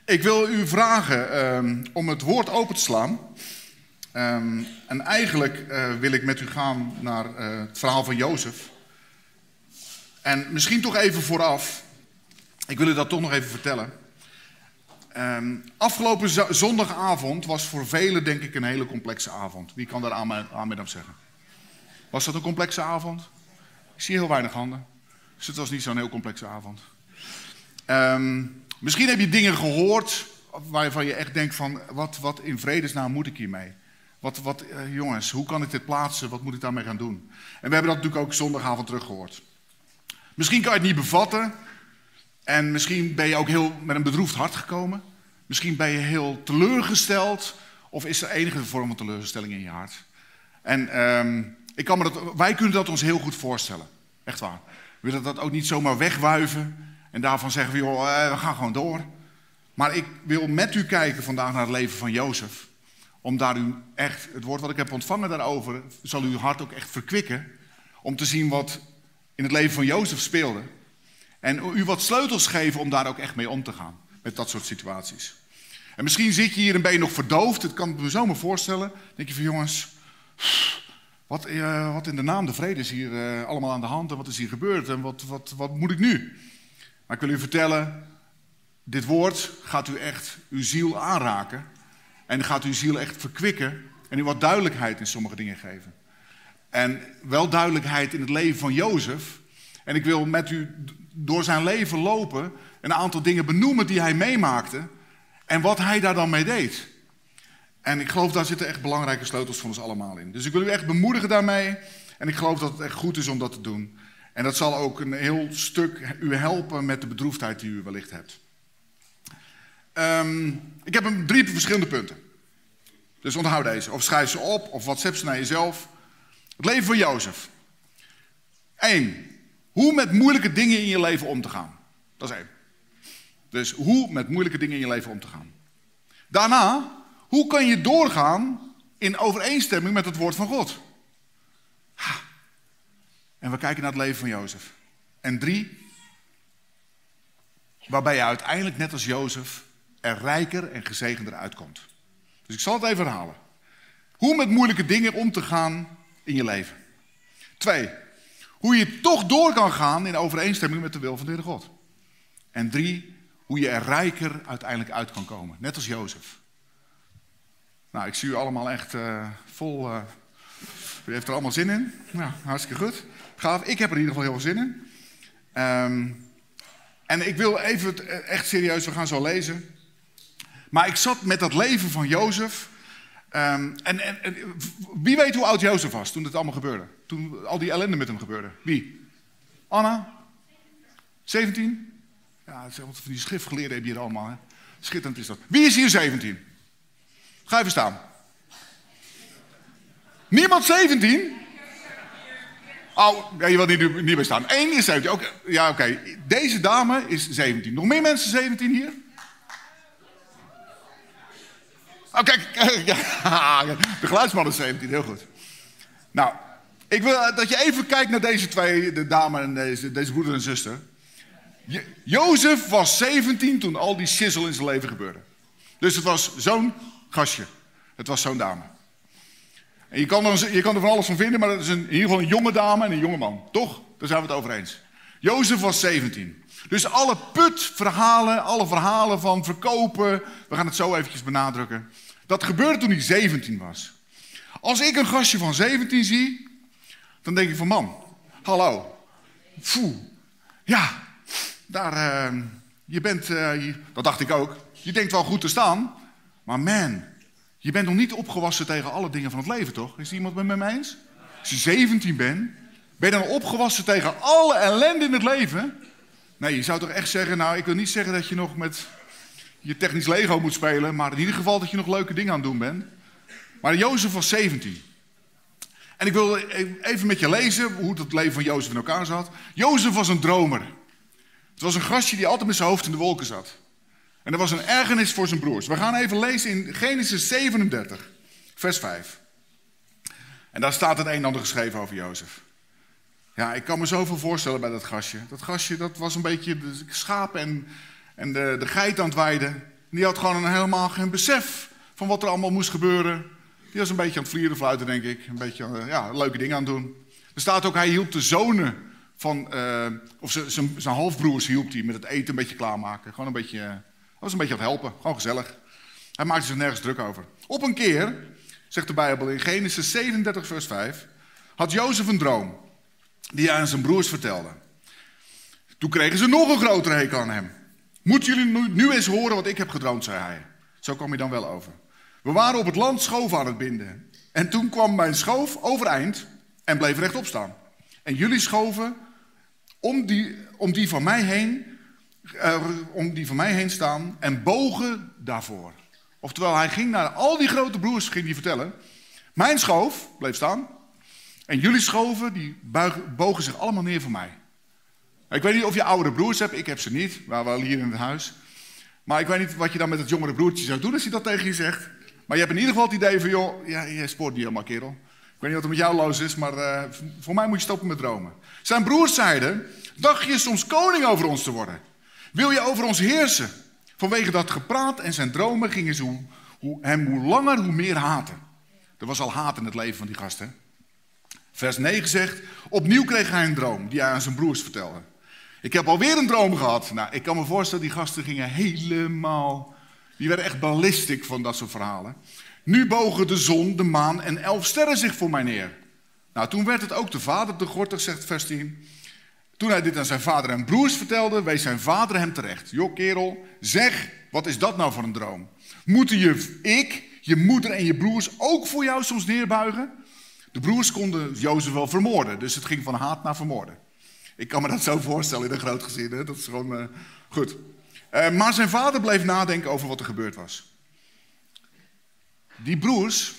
Ik wil u vragen om het woord open te slaan. En eigenlijk wil ik met u gaan naar het verhaal van Jozef. En misschien toch even vooraf. Ik wil u dat toch nog even vertellen. Afgelopen zondagavond was voor velen denk ik een hele complexe avond. Wie kan daar aan op zeggen? Was dat een complexe avond? Ik zie heel weinig handen. Dus het was niet zo'n heel complexe avond. Misschien heb je dingen gehoord waarvan je echt denkt van... Wat in vredesnaam moet ik hiermee? Jongens, hoe kan ik dit plaatsen? Wat moet ik daarmee gaan doen? En we hebben dat natuurlijk ook zondagavond teruggehoord. Misschien kan je het niet bevatten. En misschien ben je ook heel met een bedroefd hart gekomen. Misschien ben je heel teleurgesteld. Of is er enige vorm van teleurstelling in je hart? En wij kunnen dat ons heel goed voorstellen. Echt waar. We willen dat ook niet zomaar wegwuiven. En daarvan zeggen we, joh, we gaan gewoon door. Maar ik wil met u kijken vandaag naar het leven van Jozef. Om daar u echt, het woord wat ik heb ontvangen daarover, zal uw hart ook echt verkwikken. Om te zien wat in het leven van Jozef speelde. En u wat sleutels geven om daar ook echt mee om te gaan. Met dat soort situaties. En misschien zit je hier en ben je nog verdoofd. Dat kan ik me zomaar voorstellen. Dan denk je van jongens, wat in de naam de vrede is hier allemaal aan de hand. En wat is hier gebeurd en wat moet ik nu? Maar ik wil u vertellen, dit woord gaat u echt uw ziel aanraken. En gaat uw ziel echt verkwikken. En u wat duidelijkheid in sommige dingen geven. En wel duidelijkheid in het leven van Jozef. En ik wil met u door zijn leven lopen. Een aantal dingen benoemen die hij meemaakte. En wat hij daar dan mee deed. En ik geloof daar zitten echt belangrijke sleutels voor ons allemaal in. Dus ik wil u echt bemoedigen daarmee. En ik geloof dat het echt goed is om dat te doen. En dat zal ook een heel stuk u helpen met de bedroefdheid die u wellicht hebt. Ik heb 3 verschillende punten. Dus onthoud deze. Of schrijf ze op, of WhatsApp ze naar jezelf. Het leven van Jozef. 1. Hoe met moeilijke dingen in je leven om te gaan. Dat is 1. Dus hoe met moeilijke dingen in je leven om te gaan. Daarna, hoe kan je doorgaan in overeenstemming met het woord van God. En we kijken naar het leven van Jozef. En 3. Waarbij je uiteindelijk net als Jozef er rijker en gezegender uitkomt. Dus ik zal het even herhalen. Hoe met moeilijke dingen om te gaan in je leven. 2. Hoe je toch door kan gaan in overeenstemming met de wil van de Heere God. En 3. Hoe je er rijker uiteindelijk uit kan komen. Net als Jozef. Nou, ik zie u allemaal echt vol... U heeft er allemaal zin in. Nou, hartstikke goed. Gaaf. Ik heb er in ieder geval heel veel zin in. En ik wil even echt serieus, we gaan zo lezen. Maar ik zat met dat leven van Jozef. En wie weet hoe oud Jozef was toen het allemaal gebeurde? Toen al die ellende met hem gebeurde. Wie? Anna? 17? Ja, van die schriftgeleerden heb je hier allemaal. Hè? Schitterend is dat. Wie is hier 17? Ga even staan. Niemand 17? Oh, ja, je wilt niet bij staan. 1 is 17. Okay. Ja, oké. Deze dame is 17. Nog meer mensen 17 hier? Oh, kijk. De geluidsman is 17. Heel goed. Nou, ik wil dat je even kijkt naar deze 2, de dame en deze broeder en zuster. Jozef was 17 toen al die shizzle in zijn leven gebeurde. Dus het was zo'n gastje. Het was zo'n dame. En je kan er van alles van vinden, maar dat is in ieder geval een jonge dame en een jonge man. Toch? Daar zijn we het over eens. Jozef was 17. Dus alle putverhalen, alle verhalen van verkopen, we gaan het zo eventjes benadrukken. Dat gebeurde toen hij 17 was. Als ik een gastje van 17 zie, dan denk ik van man, hallo. Ja, daar, je bent, dat dacht ik ook, je denkt wel goed te staan, maar man, je bent nog niet opgewassen tegen alle dingen van het leven, toch? Is er iemand met me eens? Als je 17 bent, ben je dan opgewassen tegen alle ellende in het leven? Nee, je zou toch echt zeggen, nou, ik wil niet zeggen dat je nog met je technisch Lego moet spelen, maar in ieder geval dat je nog leuke dingen aan het doen bent. Maar Jozef was 17. En ik wil even met je lezen hoe het leven van Jozef in elkaar zat. Jozef was een dromer. Het was een gastje die altijd met zijn hoofd in de wolken zat. En er was een ergernis voor zijn broers. We gaan even lezen in Genesis 37, vers 5. En daar staat het een en ander geschreven over Jozef. Ja, ik kan me zoveel voorstellen bij dat gastje. Dat gastje, dat was een beetje de schapen en de geit aan het weiden. Die had gewoon helemaal geen besef van wat er allemaal moest gebeuren. Die was een beetje aan het vlieren fluiten, denk ik. Een beetje leuke dingen aan het doen. Er staat ook, hij hielp de zonen van... of zijn halfbroers hielp hij met het eten een beetje klaarmaken. Gewoon een beetje... was een beetje aan het helpen. Gewoon gezellig. Hij maakte zich nergens druk over. Op een keer, zegt de Bijbel in Genesis 37 vers 5... had Jozef een droom die hij aan zijn broers vertelde. Toen kregen ze nog een grotere hekel aan hem. Moeten jullie nu eens horen wat ik heb gedroomd, zei hij. Zo kwam hij dan wel over. We waren op het land schoven aan het binden. En toen kwam mijn schoof overeind en bleef rechtop staan. En jullie schoven om die van mij heen staan en bogen daarvoor. Oftewel, hij ging naar al die grote broers, ging die vertellen. Mijn schoof bleef staan. En jullie schoven, die bogen zich allemaal neer voor mij. Ik weet niet of je oudere broers hebt, ik heb ze niet. We waren hier in het huis. Maar ik weet niet wat je dan met het jongere broertje zou doen als hij dat tegen je zegt. Maar je hebt in ieder geval het idee van, joh, je spoort niet helemaal, kerel. Ik weet niet wat er met jou los is, maar voor mij moet je stoppen met dromen. Zijn broers zeiden, dacht je soms koning over ons te worden? Wil je over ons heersen? Vanwege dat gepraat en zijn dromen gingen ze hem hoe langer hoe meer haten. Er was al haat in het leven van die gasten. Vers 9 zegt, opnieuw kreeg hij een droom die hij aan zijn broers vertelde. Ik heb alweer een droom gehad. Nou, ik kan me voorstellen, die gasten gingen helemaal... Die werden echt ballistisch van dat soort verhalen. Nu bogen de zon, de maan en 11 sterren zich voor mij neer. Nou, toen werd het ook de vader te gortig, zegt vers 10. Toen hij dit aan zijn vader en broers vertelde, wees zijn vader hem terecht. Joh, kerel, zeg, wat is dat nou voor een droom? Moeten je moeder en je broers ook voor jou soms neerbuigen? De broers konden Jozef wel vermoorden, dus het ging van haat naar vermoorden. Ik kan me dat zo voorstellen in een groot gezin, hè? Dat is gewoon goed. Maar zijn vader bleef nadenken over wat er gebeurd was. Die broers,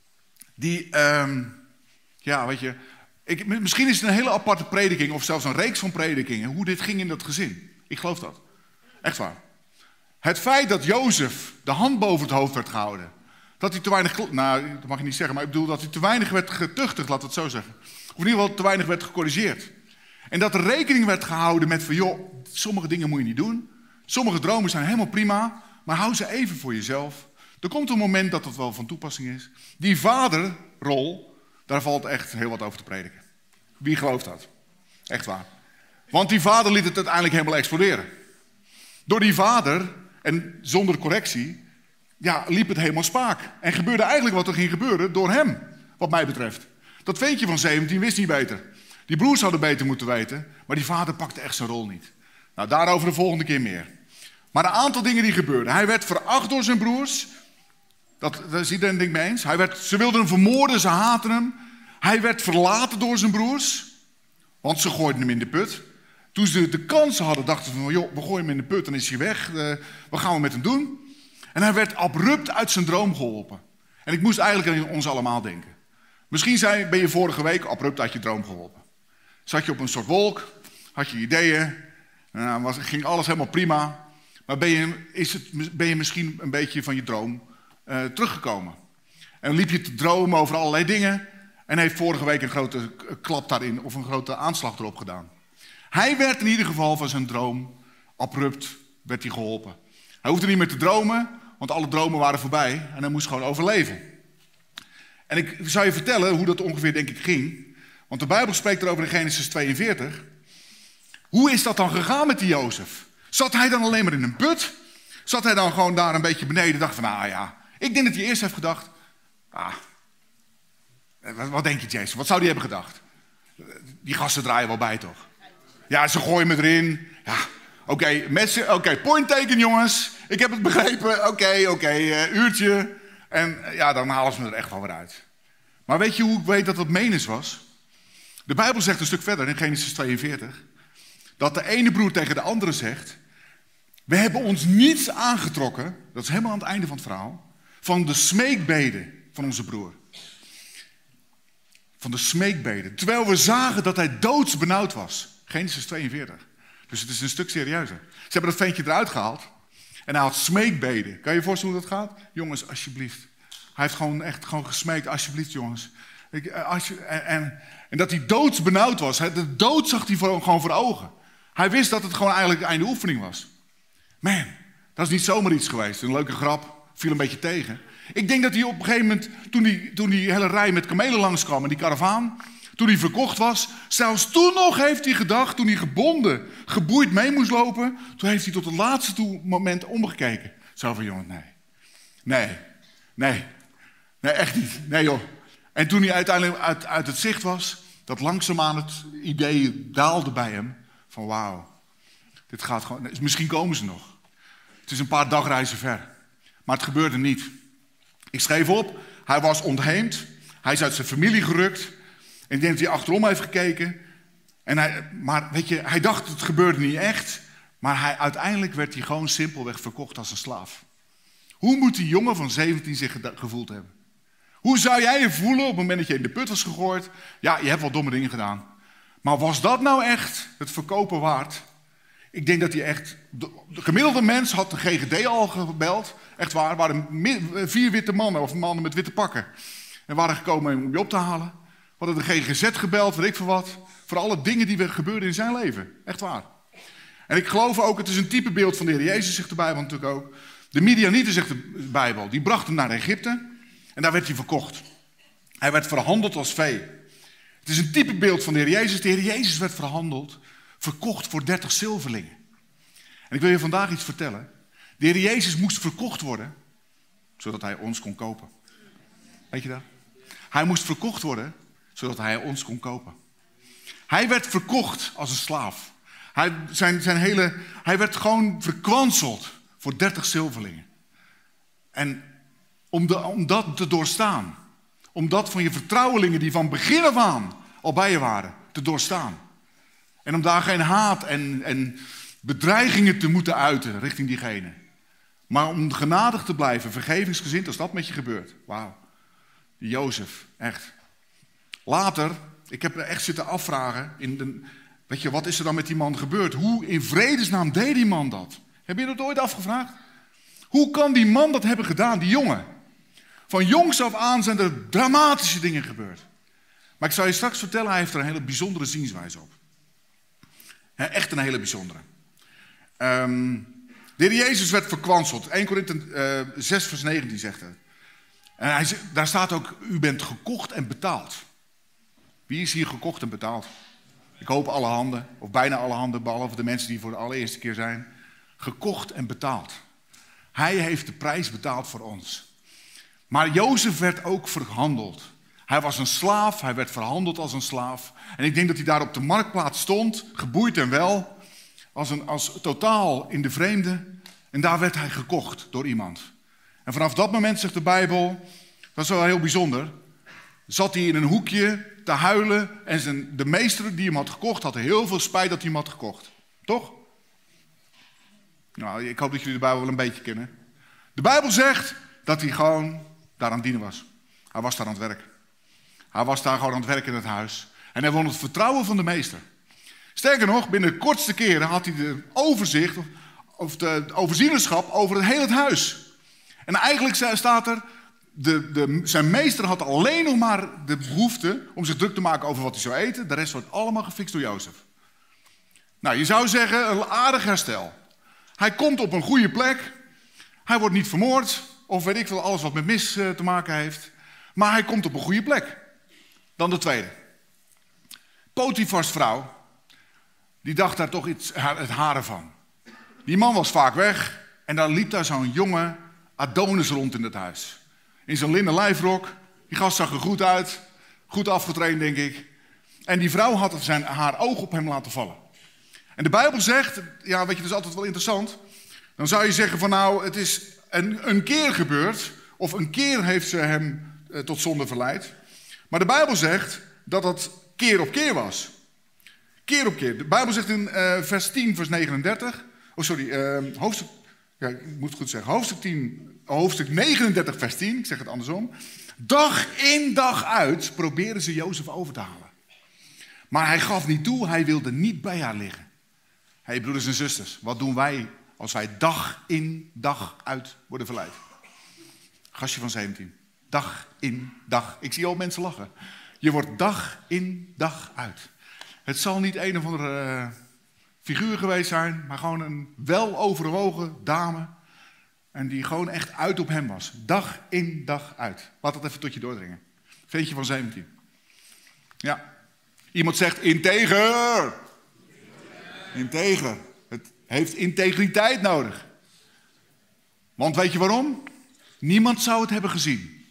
misschien is het een hele aparte prediking of zelfs een reeks van predikingen, hoe dit ging in dat gezin. Ik geloof dat. Echt waar. Het feit dat Jozef de hand boven het hoofd werd gehouden, dat hij te weinig, nou dat mag je niet zeggen, maar ik bedoel dat hij te weinig werd getuchtigd, laten we het zo zeggen. Of in ieder geval te weinig werd gecorrigeerd. En dat er rekening werd gehouden met van, joh, sommige dingen moet je niet doen. Sommige dromen zijn helemaal prima, maar hou ze even voor jezelf. Er komt een moment dat dat wel van toepassing is. Die vaderrol, daar valt echt heel wat over te prediken. Wie gelooft dat? Echt waar. Want die vader liet het uiteindelijk helemaal exploderen. Door die vader, en zonder correctie, liep het helemaal spaak. En gebeurde eigenlijk wat er ging gebeuren door hem, wat mij betreft. Dat ventje van 17 wist niet beter. Die broers hadden beter moeten weten, maar die vader pakte echt zijn rol niet. Nou, daarover de volgende keer meer. Maar een aantal dingen die gebeurden. Hij werd veracht door zijn broers. Dat is iedereen denk ik mee eens. Ze wilden hem vermoorden, ze haatten hem. Hij werd verlaten door zijn broers. Want ze gooiden hem in de put. Toen ze de kansen hadden, dachten ze van, joh, we gooien hem in de put, dan is hij weg. Wat gaan we met hem doen? En hij werd abrupt uit zijn droom geholpen. En ik moest eigenlijk aan ons allemaal denken. Misschien ben je vorige week abrupt uit je droom geholpen. Zat je op een soort wolk, had je ideeën, ging alles helemaal prima. Maar ben je misschien een beetje van je droom teruggekomen. En liep je te dromen over allerlei dingen en heeft vorige week een grote klap daarin of een grote aanslag erop gedaan. Hij werd in ieder geval van zijn droom abrupt werd hij geholpen. Hij hoefde niet meer te dromen, want alle dromen waren voorbij en hij moest gewoon overleven. En ik zou je vertellen hoe dat ongeveer denk ik ging. Want de Bijbel spreekt erover in Genesis 42. Hoe is dat dan gegaan met die Jozef? Zat hij dan alleen maar in een put? Zat hij dan gewoon daar een beetje beneden? Dacht van, ik denk dat hij eerst heeft gedacht. Wat denk je, Jason? Wat zou hij hebben gedacht? Die gasten draaien wel bij, toch? Ja, ze gooien me erin. Ja, oké, point taken, jongens. Ik heb het begrepen. Oké, uurtje. En dan halen ze me er echt wel weer uit. Maar weet je hoe ik weet dat dat Menes was? De Bijbel zegt een stuk verder in Genesis 42... dat de ene broer tegen de andere zegt... we hebben ons niets aangetrokken... dat is helemaal aan het einde van het verhaal... van de smeekbeden van onze broer. Van de smeekbeden. Terwijl we zagen dat hij doodsbenauwd was. Genesis 42. Dus het is een stuk serieuzer. Ze hebben dat ventje eruit gehaald... en hij had smeekbeden. Kan je je voorstellen hoe dat gaat? Jongens, alsjeblieft. Hij heeft gewoon echt gesmeekt. Alsjeblieft, jongens. En dat hij doodsbenauwd was. De dood zag hij gewoon voor ogen. Hij wist dat het gewoon eigenlijk de einde oefening was. Man, Dat is niet zomaar iets geweest. Een leuke grap, viel een beetje tegen. Ik denk dat hij op een gegeven moment, toen die hele rij met kamelen langskwam en die karavaan, toen hij verkocht was, zelfs toen nog heeft hij gedacht, toen hij gebonden, geboeid mee moest lopen, toen heeft hij tot het laatste moment omgekeken. Zo van, jongen, nee, echt niet. Nee joh. En toen hij uiteindelijk uit het zicht was, dat langzaamaan het idee daalde bij hem, van wauw, dit gaat gewoon, misschien komen ze nog. Het is een paar dagreizen ver, maar het gebeurde niet. Ik schreef op, hij was ontheemd, hij is uit zijn familie gerukt. En ik denk dat hij achterom heeft gekeken. Maar weet je, hij dacht het gebeurde niet echt. Maar uiteindelijk werd hij gewoon simpelweg verkocht als een slaaf. Hoe moet die jongen van 17 zich gevoeld hebben? Hoe zou jij je voelen op het moment dat je in de put was gegooid? Ja, je hebt wel domme dingen gedaan. Maar was dat nou echt het verkopen waard? Ik denk dat hij echt... De gemiddelde mens had de GGD al gebeld. Echt waar, er waren 4 witte mannen of mannen met witte pakken. En waren gekomen om je op te halen. We hadden de GGZ gebeld, weet ik veel wat. Voor alle dingen die gebeurden in zijn leven. Echt waar. En ik geloof ook, het is een typebeeld van de Heer Jezus, zegt de Bijbel natuurlijk ook. De Midianieten, zegt de Bijbel, die brachten hem naar Egypte. En daar werd hij verkocht. Hij werd verhandeld als vee. Het is een typebeeld van de Heer Jezus. De Heer Jezus werd verkocht voor 30 zilverlingen. En ik wil je vandaag iets vertellen. De Heer Jezus moest verkocht worden, zodat hij ons kon kopen. Weet je dat? Hij moest verkocht worden, zodat hij ons kon kopen. Hij werd verkocht als een slaaf. Hij werd gewoon verkwanseld voor 30 zilverlingen. En om dat te doorstaan, om dat van je vertrouwelingen die van begin af aan al bij je waren, te doorstaan. En om daar geen haat en bedreigingen te moeten uiten richting diegene. Maar om genadig te blijven, vergevingsgezind als dat met je gebeurt. Wauw. Die Jozef, echt. Later, ik heb er echt zitten afvragen, weet je, wat is er dan met die man gebeurd? Hoe in vredesnaam deed die man dat? Heb je dat ooit afgevraagd? Hoe kan die man dat hebben gedaan, die jongen? Van jongs af aan zijn er dramatische dingen gebeurd. Maar ik zal je straks vertellen, hij heeft er een hele bijzondere zienswijze op. Echt een hele bijzondere. De Heer Jezus werd verkwanseld. 1 Korinthe 6 vers 19 zegt het. En daar staat ook, u bent gekocht en betaald. Wie is hier gekocht en betaald? Ik hoop alle handen, of bijna alle handen, behalve de mensen die voor de allereerste keer zijn. Gekocht en betaald. Hij heeft de prijs betaald voor ons. Maar Jozef werd ook verhandeld. Hij was een slaaf, hij werd verhandeld als een slaaf. En ik denk dat hij daar op de marktplaats stond, geboeid en wel, als totaal in de vreemde. En daar werd hij gekocht door iemand. En vanaf dat moment, zegt de Bijbel, dat is wel heel bijzonder, zat hij in een hoekje te huilen en de meester die hem had gekocht had heel veel spijt dat hij hem had gekocht. Toch? Nou, ik hoop dat jullie de Bijbel wel een beetje kennen. De Bijbel zegt dat hij gewoon daar aan het dienen was. Hij was daar aan het werk. Hij was daar gewoon aan het werk in het huis. En hij won het vertrouwen van de meester. Sterker nog, binnen de kortste keren had hij de overzicht of de overzienerschap over het hele huis. En eigenlijk staat er, zijn meester had alleen nog maar de behoefte om zich druk te maken over wat hij zou eten. De rest wordt allemaal gefixt door Jozef. Nou, je zou zeggen, een aardig herstel. Hij komt op een goede plek. Hij wordt niet vermoord. Of weet ik veel, alles wat met mis te maken heeft. Maar hij komt op een goede plek. Dan de tweede. Potifars vrouw, die dacht daar toch het haren van. Die man was vaak weg. En daar liep daar zo'n jonge Adonis rond in het huis. In zijn linnen lijfrok. Die gast zag er goed uit. Goed afgetraind, denk ik. En die vrouw had haar oog op hem laten vallen. En de Bijbel zegt, ja, weet je, dat is altijd wel interessant. Dan zou je zeggen van nou, het is een keer gebeurd. Of een keer heeft ze hem tot zonde verleid. Maar de Bijbel zegt dat het keer op keer was. Keer op keer. De Bijbel zegt in vers 10, vers 39. Hoofdstuk... Ja, ik moet het goed zeggen. Hoofdstuk 39, vers 10. Ik zeg het andersom. Dag in, dag uit probeerden ze Jozef over te halen. Maar hij gaf niet toe, hij wilde niet bij haar liggen. Hé, broeders en zusters, wat doen wij als wij dag in, dag uit worden verleid? Gastje van 17. Dag in, dag. Ik zie al mensen lachen. Je wordt dag in, dag uit. Het zal niet een of andere figuur geweest zijn, maar gewoon een weloverwogen dame En die gewoon echt uit op hem was. Dag in, dag uit. Laat dat even tot je doordringen. Ventje van 17. Ja. Iemand zegt integer. Integer. Het heeft integriteit nodig. Want weet je waarom? Niemand zou het hebben gezien.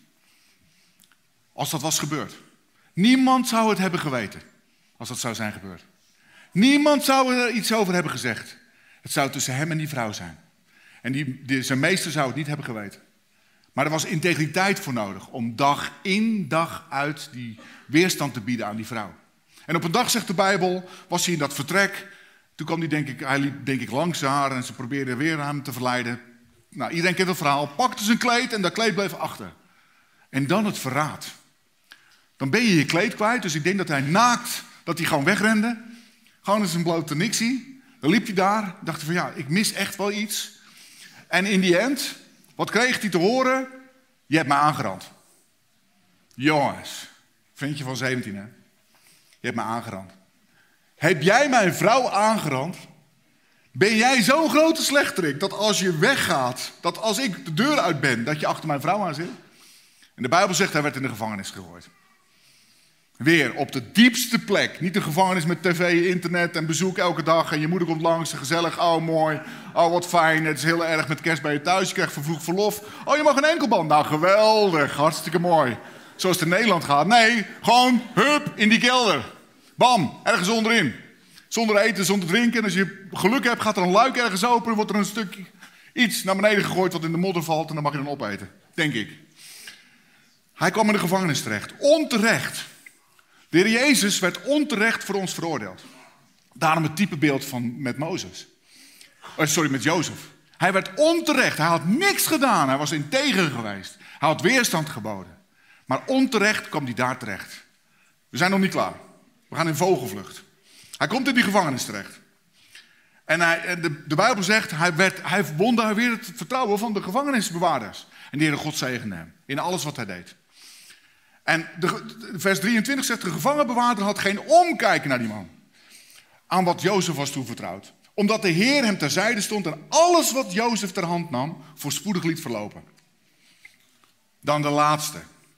Als dat was gebeurd. Niemand zou het hebben geweten. Als dat zou zijn gebeurd. Niemand zou er iets over hebben gezegd. Het zou tussen hem en die vrouw zijn. En zijn meester zou het niet hebben geweten. Maar er was integriteit voor nodig. Om dag in, dag uit die weerstand te bieden aan die vrouw. En op een dag, zegt de Bijbel, was hij in dat vertrek. Toen kwam hij liep denk ik langs haar en ze probeerde weer hem te verleiden. Nou, iedereen kent het verhaal. Pakte zijn kleed en dat kleed bleef achter. En dan het verraad. Dan ben je je kleed kwijt. Dus ik denk dat hij naakt, dat hij gewoon wegrende. Gewoon in zijn blote niksie. Dan liep hij daar. Dacht hij van ja, ik mis echt wel iets. En in die end, wat kreeg hij te horen? Je hebt mij aangerand. Jongens, ventje van 17 hè. Je hebt mij aangerand. Heb jij mijn vrouw aangerand? Ben jij zo'n grote slechterik dat als je weggaat, dat als ik de deur uit ben, dat je achter mijn vrouw aan zit? En de Bijbel zegt, hij werd in de gevangenis gegooid. Weer op de diepste plek. Niet de gevangenis met tv, internet en bezoek elke dag. En je moeder komt langs, gezellig, oh mooi, oh wat fijn. Het is heel erg met kerst bij je thuis, je krijgt vervroegd verlof. Oh, je mag een enkelband. Nou, geweldig, hartstikke mooi. Zoals het in Nederland gaat. Nee, gewoon, hup, in die kelder. Bam, ergens onderin. Zonder eten, zonder drinken. En als je geluk hebt, gaat er een luik ergens open. En wordt er een stukje iets naar beneden gegooid wat in de modder valt. En dan mag je dan opeten, denk ik. Hij kwam in de gevangenis terecht. Onterecht. De Heer Jezus werd onterecht voor ons veroordeeld. Daarom het typebeeld met Mozes. Met Jozef. Hij werd onterecht. Hij had niks gedaan. Hij was integer geweest. Hij had weerstand geboden. Maar onterecht kwam hij daar terecht. We zijn nog niet klaar. We gaan in vogelvlucht. Hij komt in die gevangenis terecht. En de Bijbel zegt, hij won daar weer het vertrouwen van de gevangenisbewaarders. En de Heere God zegende hem in alles wat hij deed. En vers 23 zegt, de gevangenbewaarder had geen omkijken naar die man. Aan wat Jozef was toevertrouwd. Omdat de Heer hem terzijde stond en alles wat Jozef ter hand nam, voorspoedig liet verlopen. Dan de laatste.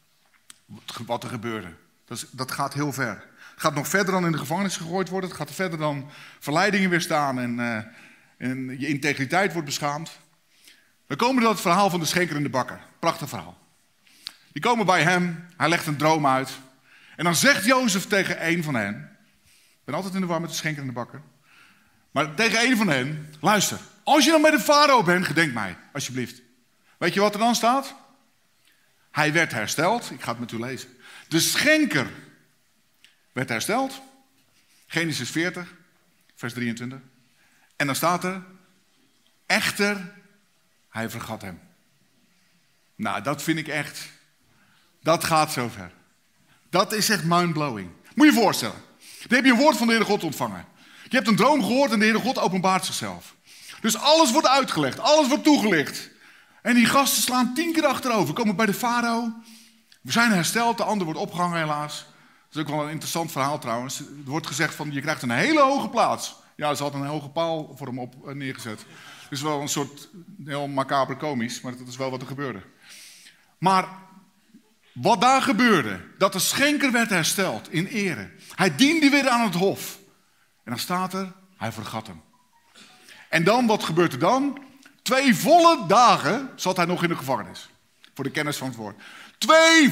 Wat er gebeurde. Dat gaat heel ver. Het gaat nog verder dan in de gevangenis gegooid worden. Het gaat verder dan verleidingen weerstaan en je integriteit wordt beschaamd. We komen tot het verhaal van de schenker en de bakker. Prachtig verhaal. Die komen bij hem, hij legt een droom uit. En dan zegt Jozef tegen een van hen. Ik ben altijd in de war met de schenker en de bakker. Maar tegen een van hen, luister. Als je dan bij de farao bent, gedenk mij, alsjeblieft. Weet je wat er dan staat? Hij werd hersteld. Ik ga het met u lezen. De schenker werd hersteld. Genesis 40, vers 23. En dan staat er, echter, hij vergat hem. Nou, dat vind ik echt, dat gaat zo ver. Dat is echt mindblowing. Moet je je voorstellen. Dan heb je een woord van de Heere God ontvangen. Je hebt een droom gehoord en de Heere God openbaart zichzelf. Dus alles wordt uitgelegd, alles wordt toegelicht. En die gasten slaan 10 keer achterover, komen bij de farao. We zijn hersteld, de ander wordt opgehangen helaas. Dat is ook wel een interessant verhaal trouwens. Er wordt gezegd van, je krijgt een hele hoge plaats. Ja, ze hadden een hoge paal voor hem op neergezet. Het is wel een soort, heel macaber komisch, maar dat is wel wat er gebeurde. Maar wat daar gebeurde, dat de schenker werd hersteld in ere. Hij diende weer aan het hof. En dan staat er, hij vergat hem. En dan, wat gebeurt er dan? 2 volle dagen zat hij nog in de gevangenis. Voor de kennis van het woord. 2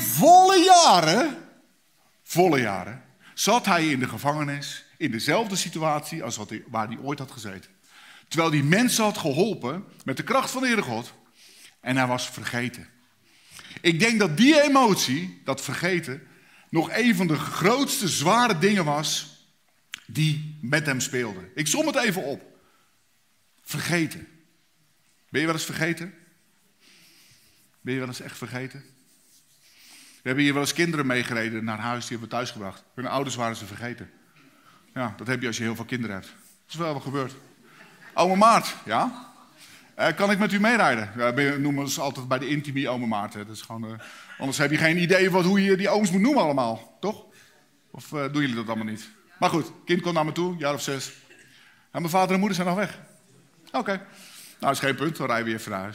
volle jaren, zat hij in de gevangenis in dezelfde situatie als waar hij ooit had gezeten. Terwijl die mensen had geholpen met de kracht van de Heere God. En hij was vergeten. Ik denk dat die emotie, dat vergeten, nog een van de grootste zware dingen was die met hem speelden. Ik som het even op. Vergeten. Ben je wel eens vergeten? Ben je wel eens echt vergeten? We hebben hier wel eens kinderen meegereden naar huis, die hebben we thuisgebracht. Hun ouders waren ze vergeten. Ja, dat heb je als je heel veel kinderen hebt. Dat is wel wat gebeurd. Ome Maart, ja? Kan ik met u meerijden? Ja, noemen ze altijd bij de intimie Ome Maart. Hè. Dat is gewoon, anders heb je geen idee hoe je die ooms moet noemen allemaal, toch? Of doen jullie dat allemaal niet? Maar goed, kind komt naar me toe, jaar of 6. En mijn vader en moeder zijn nog weg. Oké. Nou, is geen punt, dan rijden we even naar huis.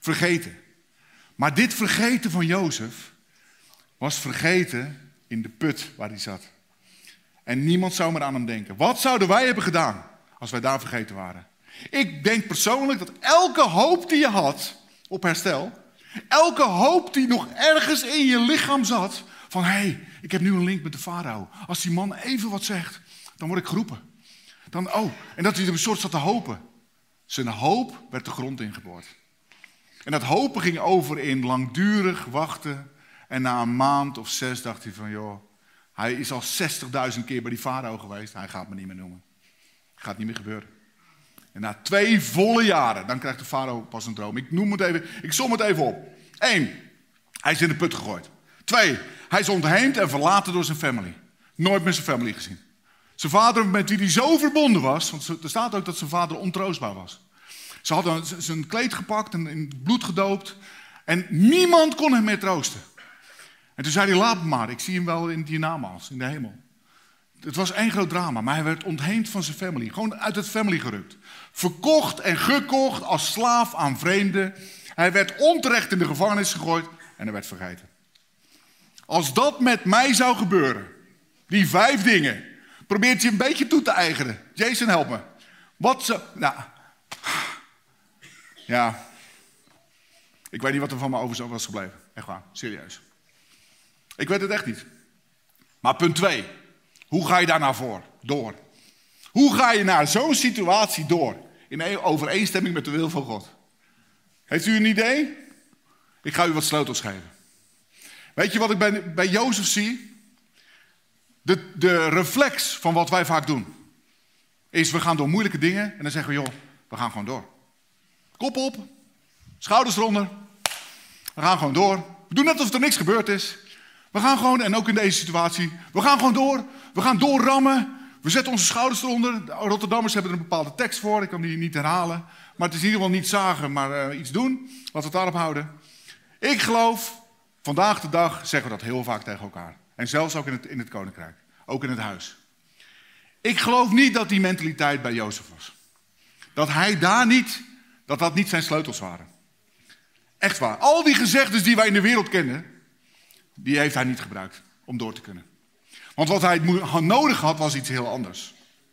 vergeten. Maar dit vergeten van Jozef was vergeten in de put waar hij zat. En niemand zou meer aan hem denken. Wat zouden wij hebben gedaan als wij daar vergeten waren? Ik denk persoonlijk dat elke hoop die je had op herstel, elke hoop die nog ergens in je lichaam zat, van hé, ik heb nu een link met de farao. Als die man even wat zegt, dan word ik geroepen. En dat hij er een soort zat te hopen. Zijn hoop werd de grond ingeboord. En dat hopen ging over in langdurig wachten. En na een maand of 6 dacht hij van, joh, hij is al 60.000 keer bij die farao geweest. Hij gaat me niet meer noemen. Gaat niet meer gebeuren. En na 2 volle jaren, dan krijgt de farao pas een droom. Ik som het even op. 1, hij is in de put gegooid. 2, hij is ontheemd en verlaten door zijn family. Nooit meer zijn family gezien. Zijn vader met wie hij zo verbonden was, want er staat ook dat zijn vader ontroostbaar was. Ze hadden zijn kleed gepakt en in het bloed gedoopt. En niemand kon hem meer troosten. En toen zei hij, laat me maar, ik zie hem wel in het hiernamaals, in de hemel. Het was 1 groot drama, maar hij werd ontheemd van zijn family. Gewoon uit het family gerukt. Verkocht en gekocht als slaaf aan vreemden. Hij werd onterecht in de gevangenis gegooid en hij werd vergeten. Als dat met mij zou gebeuren, die 5 dingen, probeert je een beetje toe te eigenen. Jason, help me. Ja, ik weet niet wat er van me over was gebleven. Echt waar, serieus. Ik weet het echt niet. Maar punt 2. Hoe ga je daar nou door? Hoe ga je naar zo'n situatie door? In overeenstemming met de wil van God. Heeft u een idee? Ik ga u wat sleutels geven. Weet je wat ik bij Jozef zie? De reflex van wat wij vaak doen. Is we gaan door moeilijke dingen en dan zeggen we, joh, we gaan gewoon door. Kop op, schouders eronder. We gaan gewoon door. We doen net alsof er niks gebeurd is. We gaan gewoon, en ook in deze situatie, we gaan gewoon door. We gaan doorrammen. We zetten onze schouders eronder. De Rotterdammers hebben er een bepaalde tekst voor. Ik kan die niet herhalen. Maar het is in ieder geval niet zagen, maar iets doen. Laten we het daarop houden. Ik geloof, vandaag de dag zeggen we dat heel vaak tegen elkaar. En zelfs ook in het koninkrijk. Ook in het huis. Ik geloof niet dat die mentaliteit bij Jozef was. Dat dat niet zijn sleutels waren. Echt waar. Al die gezegdes die wij in de wereld kennen, die heeft hij niet gebruikt om door te kunnen. Want wat hij nodig had, was iets heel anders.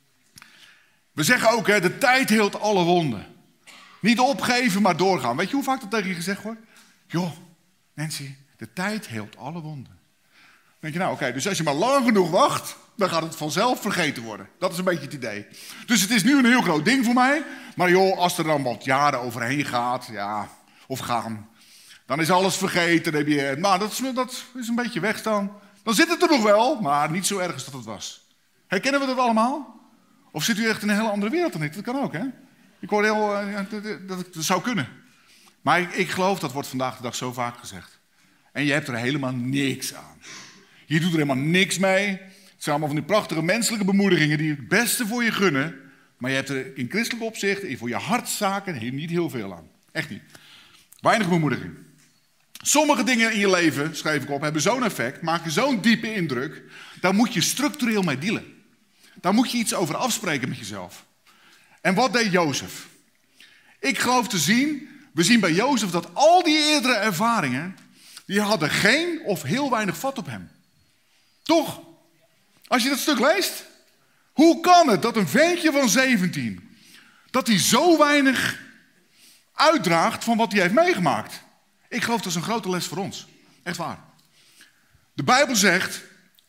We zeggen ook, de tijd heelt alle wonden. Niet opgeven, maar doorgaan. Weet je hoe vaak dat tegen je gezegd wordt? Joh, Nancy, de tijd heelt alle wonden. Dan denk je, nou oké, dus als je maar lang genoeg wacht, dan gaat het vanzelf vergeten worden. Dat is een beetje het idee. Dus het is nu een heel groot ding voor mij. Maar joh, als er dan wat jaren overheen gaat, of gaan, dan is alles vergeten. Dan heb je, nou, dat is een beetje weg dan. Dan zit het er nog wel, maar niet zo erg als dat het was. Herkennen we dat allemaal? Of zit u echt in een hele andere wereld dan ik? Dat kan ook, hè? Ik hoor dat zou kunnen. Maar ik geloof, dat wordt vandaag de dag zo vaak gezegd. En je hebt er helemaal niks aan. Je doet er helemaal niks mee. Het zijn allemaal van die prachtige menselijke bemoedigingen die het beste voor je gunnen. Maar je hebt er in christelijk opzicht en voor je hartszaken niet heel veel aan. Echt niet. Weinig bemoediging. Sommige dingen in je leven, schreef ik op, hebben zo'n effect, maken zo'n diepe indruk. Daar moet je structureel mee dealen. Daar moet je iets over afspreken met jezelf. En wat deed Jozef? Ik geloof we zien bij Jozef dat al die eerdere ervaringen, die hadden geen of heel weinig vat op hem. Toch? Als je dat stuk leest, hoe kan het dat een ventje van 17, dat hij zo weinig uitdraagt van wat hij heeft meegemaakt? Ik geloof dat is een grote les voor ons. Echt waar. De Bijbel zegt,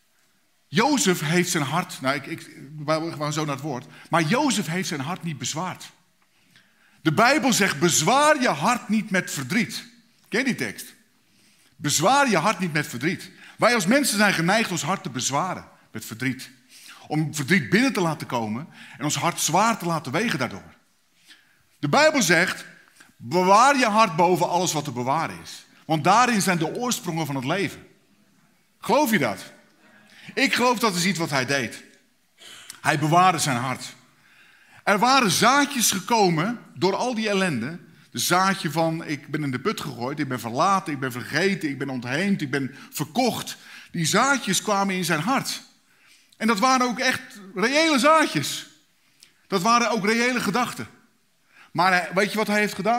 Jozef heeft zijn hart, ik gewoon zo naar het woord, maar Jozef heeft zijn hart niet bezwaard. De Bijbel zegt, bezwaar je hart niet met verdriet. Ken je die tekst? Bezwaar je hart niet met verdriet. Wij als mensen zijn geneigd ons hart te bezwaren met verdriet. Om verdriet binnen te laten komen en ons hart zwaar te laten wegen daardoor. De Bijbel zegt, bewaar je hart boven alles wat te bewaren is. Want daarin zijn de oorsprongen van het leven. Geloof je dat? Ik geloof dat is iets wat hij deed. Hij bewaarde zijn hart. Er waren zaadjes gekomen door al die ellende. De zaadje van, ik ben in de put gegooid, ik ben verlaten, ik ben vergeten, ik ben ontheemd, ik ben verkocht. Die zaadjes kwamen in zijn hart. En dat waren ook echt reële zaadjes. Dat waren ook reële gedachten. Maar weet je wat hij heeft gedaan?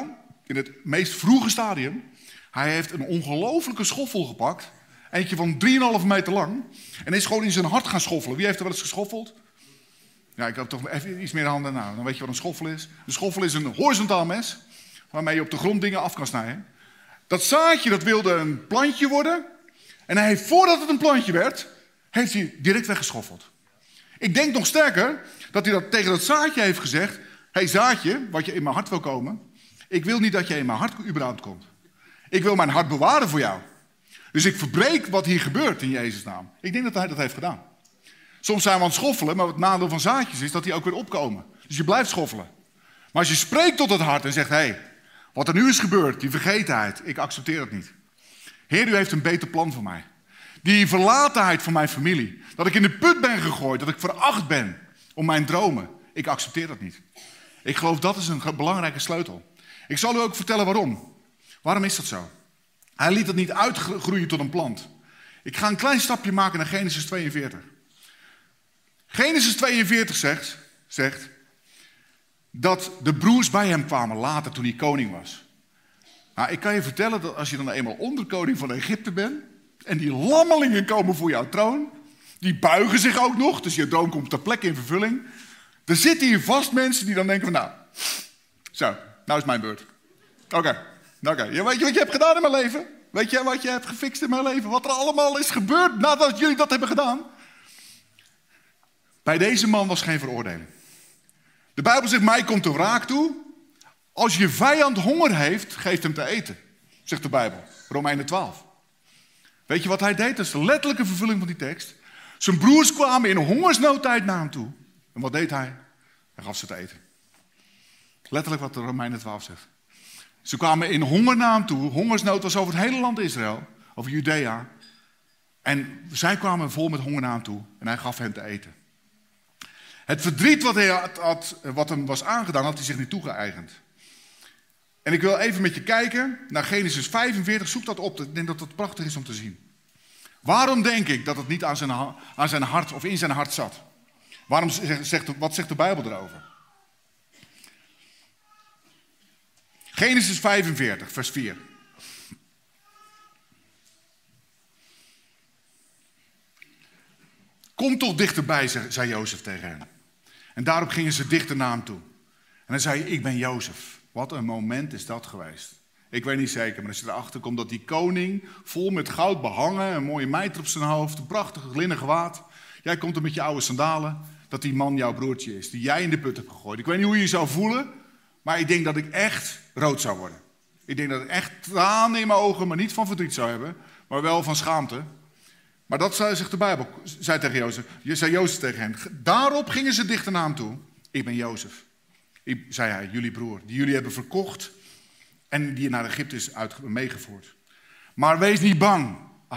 in het meest vroege stadium. Hij heeft een ongelofelijke schoffel gepakt. Eentje van 3,5 meter lang. En is gewoon in zijn hart gaan schoffelen. Wie heeft er wel eens geschoffeld? Ja, ik heb toch even iets meer handen. Nou, dan weet je wat een schoffel is. Een schoffel is een horizontaal mes. Waarmee je op de grond dingen af kan snijden. Dat zaadje, dat wilde een plantje worden. En hij heeft, voordat het een plantje werd, heeft hij direct weggeschoffeld. Ik denk nog sterker, dat hij dat tegen dat zaadje heeft gezegd. Hé zaadje, wat je in mijn hart wil komen. Ik wil niet dat je in mijn hart überhaupt komt. Ik wil mijn hart bewaren voor jou. Dus ik verbreek wat hier gebeurt in Jezus' naam. Ik denk dat hij dat heeft gedaan. Soms zijn we aan het schoffelen, maar het nadeel van zaadjes is dat die ook weer opkomen. Dus je blijft schoffelen. Maar als je spreekt tot het hart en zegt, hé, wat er nu is gebeurd, die vergetenheid, ik accepteer het niet. Heer, u heeft een beter plan voor mij. Die verlatenheid van mijn familie. Dat ik in de put ben gegooid, dat ik veracht ben om mijn dromen. Ik accepteer dat niet. Ik geloof dat is een belangrijke sleutel. Ik zal u ook vertellen waarom. Waarom is dat zo? Hij liet het niet uitgroeien tot een plant. Ik ga een klein stapje maken naar Genesis 42. Genesis 42 zegt dat de broers bij hem kwamen later toen hij koning was. Nou, ik kan je vertellen dat als je dan eenmaal onderkoning van Egypte bent en die lammelingen komen voor jouw troon, die buigen zich ook nog, dus je droom komt ter plekke in vervulling. Er zitten hier vast mensen die dan denken van, nou, zo, nou is mijn beurt. Oké. Weet je wat je hebt gedaan in mijn leven? Weet je wat je hebt gefixt in mijn leven? Wat er allemaal is gebeurd nadat jullie dat hebben gedaan? Bij deze man was geen veroordeling. De Bijbel zegt, mij komt de wraak toe. Als je vijand honger heeft, geef hem te eten. Zegt de Bijbel, Romeinen 12. Weet je wat hij deed? Dat is de letterlijke vervulling van die tekst. Zijn broers kwamen in hongersnoodtijd naar hem toe. En wat deed hij? Hij gaf ze te eten. Letterlijk wat de Romeinen 12 zegt. Ze kwamen in honger naar hem toe. Hongersnood was over het hele land Israël. Over Judea. En zij kwamen vol met honger naar hem toe. En hij gaf hen te eten. Het verdriet wat hem was aangedaan, had hij zich niet toegeëigend. En ik wil even met je kijken naar Genesis 45. Zoek dat op. Ik denk dat het prachtig is om te zien. Waarom denk ik dat het niet aan zijn hart of in zijn hart zat? Wat zegt de Bijbel erover? Genesis 45, vers 4. Kom toch dichterbij, zei Jozef tegen hen. En daarop gingen ze dichter naar hem toe. En hij zei, ik ben Jozef. Wat een moment is dat geweest. Ik weet niet zeker, maar als je erachter komt dat die koning vol met goud behangen, een mooie mijter op zijn hoofd, een prachtig linnen gewaad. Jij komt er met je oude sandalen, dat die man jouw broertje is, die jij in de put hebt gegooid. Ik weet niet hoe je je zou voelen, maar ik denk dat ik echt rood zou worden. Ik denk dat ik echt tranen in mijn ogen, maar niet van verdriet zou hebben, maar wel van schaamte. Maar dat zegt de Bijbel, zei tegen Jozef. Zei Jozef tegen hen. Daarop gingen ze dichter naar hem toe. Ik ben Jozef, zei hij, jullie broer, die jullie hebben verkocht en die naar Egypte is meegevoerd. Maar wees niet bang.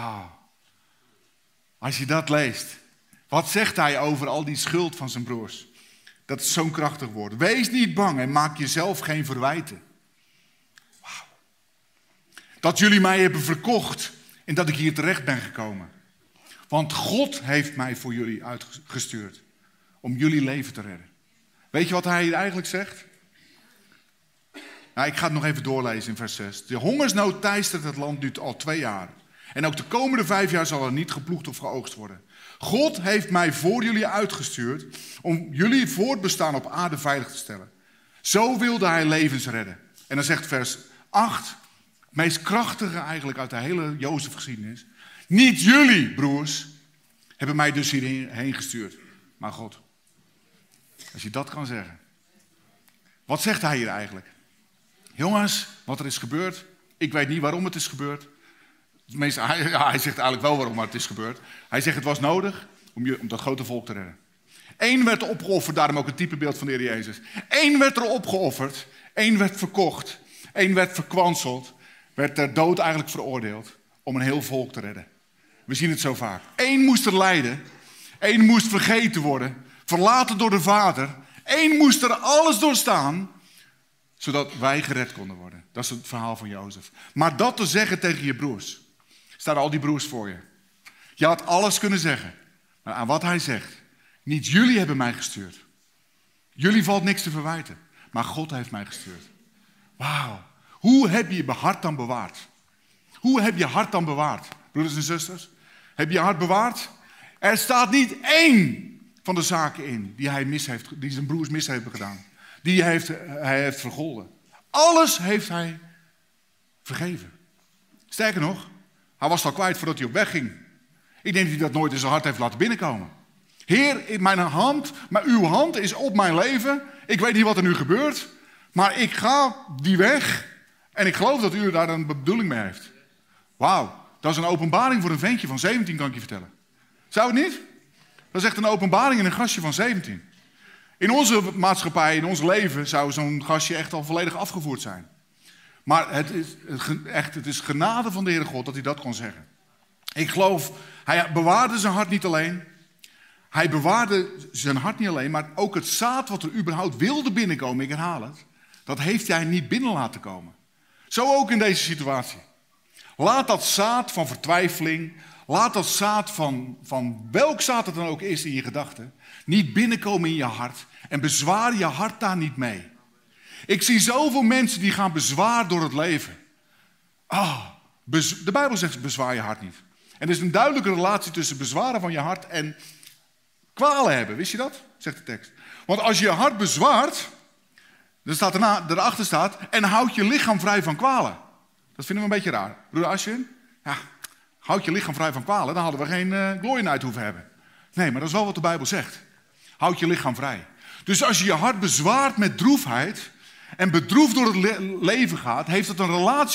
Als je dat leest, wat zegt hij over al die schuld van zijn broers? Dat is zo'n krachtig woord. Wees niet bang en maak jezelf geen verwijten. Wauw. Dat jullie mij hebben verkocht en dat ik hier terecht ben gekomen. Want God heeft mij voor jullie uitgestuurd om jullie leven te redden. Weet je wat hij hier eigenlijk zegt? Nou, ik ga het nog even doorlezen in vers 6. De hongersnood teistert het land nu al 2 jaar. En ook de komende 5 jaar zal er niet geploegd of geoogst worden. God heeft mij voor jullie uitgestuurd om jullie voortbestaan op aarde veilig te stellen. Zo wilde hij levens redden. En dan zegt vers 8, het meest krachtige eigenlijk uit de hele Jozef-geschiedenis. Niet jullie, broers, hebben mij dus hierheen gestuurd, maar God. Als je dat kan zeggen. Wat zegt hij hier eigenlijk? Jongens, wat er is gebeurd, ik weet niet waarom het is gebeurd. Tenminste, hij zegt eigenlijk wel waarom het is gebeurd. Hij zegt het was nodig om dat grote volk te redden. 1 werd er opgeofferd, daarom ook het typebeeld van de Heer Jezus. 1 werd er opgeofferd, 1 werd verkocht, 1 werd verkwanseld, werd ter dood eigenlijk veroordeeld om een heel volk te redden. We zien het zo vaak. 1 moest er lijden, 1 moest vergeten worden, verlaten door de Vader. 1 moest er alles doorstaan, zodat wij gered konden worden. Dat is het verhaal van Jozef. Maar dat te zeggen tegen je broers. Staan al die broers voor je. Je had alles kunnen zeggen. Maar aan wat hij zegt. Niet jullie hebben mij gestuurd. Jullie valt niks te verwijten. Maar God heeft mij gestuurd. Wauw. Hoe heb je je hart dan bewaard? Hoe heb je hart dan bewaard? Broeders en zusters, heb je je hart bewaard? Er staat niet één van de zaken in die zijn broers mis heeft gedaan. Die hij heeft vergolden. Alles heeft hij vergeven. Sterker nog, hij was het al kwijt voordat hij op weg ging. Ik denk dat hij dat nooit in zijn hart heeft laten binnenkomen. Heer, uw hand is op mijn leven. Ik weet niet wat er nu gebeurt. Maar ik ga die weg. En ik geloof dat u daar een bedoeling mee heeft. Wauw, dat is een openbaring voor een ventje van 17, kan ik je vertellen. Zou het niet? Dat is echt een openbaring in een gastje van 17. In onze maatschappij, in ons leven, zou zo'n gastje echt al volledig afgevoerd zijn. Maar het is genade van de Heere God dat hij dat kon zeggen. Ik geloof, hij bewaarde zijn hart niet alleen. Hij bewaarde zijn hart niet alleen, maar ook het zaad wat er überhaupt wilde binnenkomen, ik herhaal het, dat heeft hij niet binnen laten komen. Zo ook in deze situatie. Laat dat zaad van vertwijfeling, laat dat zaad van welk zaad het dan ook is in je gedachten, niet binnenkomen in je hart en bezwaar je hart daar niet mee. Ik zie zoveel mensen die gaan bezwaar door het leven. De Bijbel zegt bezwaar je hart niet. En er is een duidelijke relatie tussen bezwaren van je hart en kwalen hebben. Wist je dat? Zegt de tekst. Want als je je hart bezwaart, dan staat erachter staat, en houd je lichaam vrij van kwalen. Dat vinden we een beetje raar. Broeder Ashwin, ja, houd je lichaam vrij van kwalen, dan hadden we geen glory night hoeven hebben. Nee, maar dat is wel wat de Bijbel zegt. Houd je lichaam vrij. Dus als je je hart bezwaart met droefheid en bedroefd door het leven gaat, heeft dat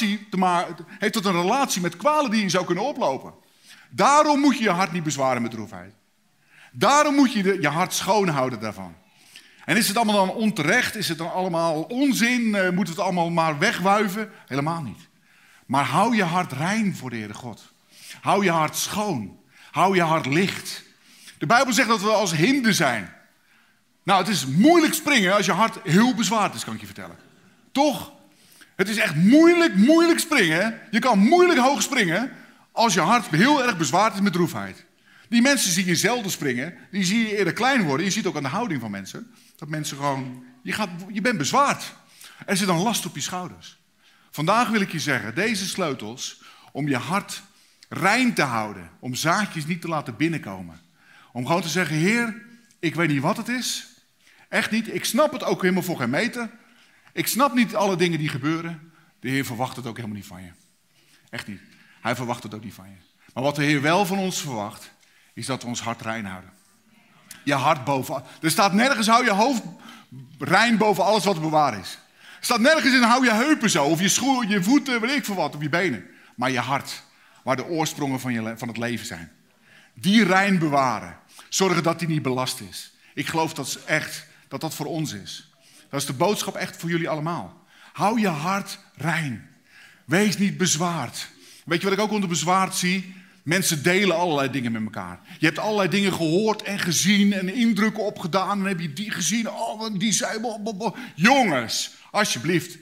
een relatie met kwalen die je zou kunnen oplopen. Daarom moet je je hart niet bezwaren met droefheid. Daarom moet je je hart schoonhouden daarvan. En is het allemaal dan onterecht? Is het dan allemaal onzin? Moeten we het allemaal maar wegwuiven? Helemaal niet. Maar hou je hart rein voor de Heere God. Hou je hart schoon. Hou je hart licht. De Bijbel zegt dat we als hinden zijn. Nou, het is moeilijk springen als je hart heel bezwaard is, kan ik je vertellen. Toch? Het is echt moeilijk springen. Je kan moeilijk hoog springen als je hart heel erg bezwaard is met droefheid. Die mensen zie je zelden springen. Die zie je eerder klein worden. Je ziet ook aan de houding van mensen. Dat mensen gewoon... Je bent bezwaard. Er zit een last op je schouders. Vandaag wil ik je zeggen, deze sleutels om je hart rein te houden. Om zaadjes niet te laten binnenkomen. Om gewoon te zeggen, Heer, ik weet niet wat het is. Echt niet. Ik snap het ook helemaal voor geen meter. Ik snap niet alle dingen die gebeuren. De Heer verwacht het ook helemaal niet van je. Echt niet. Hij verwacht het ook niet van je. Maar wat de Heer wel van ons verwacht, is dat we ons hart rein houden. Je hart boven. Er staat nergens, hou je hoofd rein boven alles wat bewaard is. Er staat nergens in, hou je heupen zo, of je voeten, weet ik veel wat, of je benen. Maar je hart, waar de oorsprongen van het leven zijn. Die rein bewaren. Zorgen dat die niet belast is. Ik geloof dat voor ons is. Dat is de boodschap echt voor jullie allemaal. Hou je hart rein. Wees niet bezwaard. Weet je wat ik ook onder bezwaard zie? Mensen delen allerlei dingen met elkaar. Je hebt allerlei dingen gehoord en gezien en indrukken opgedaan. En dan heb je die gezien. Oh, die zei... Jongens, alsjeblieft.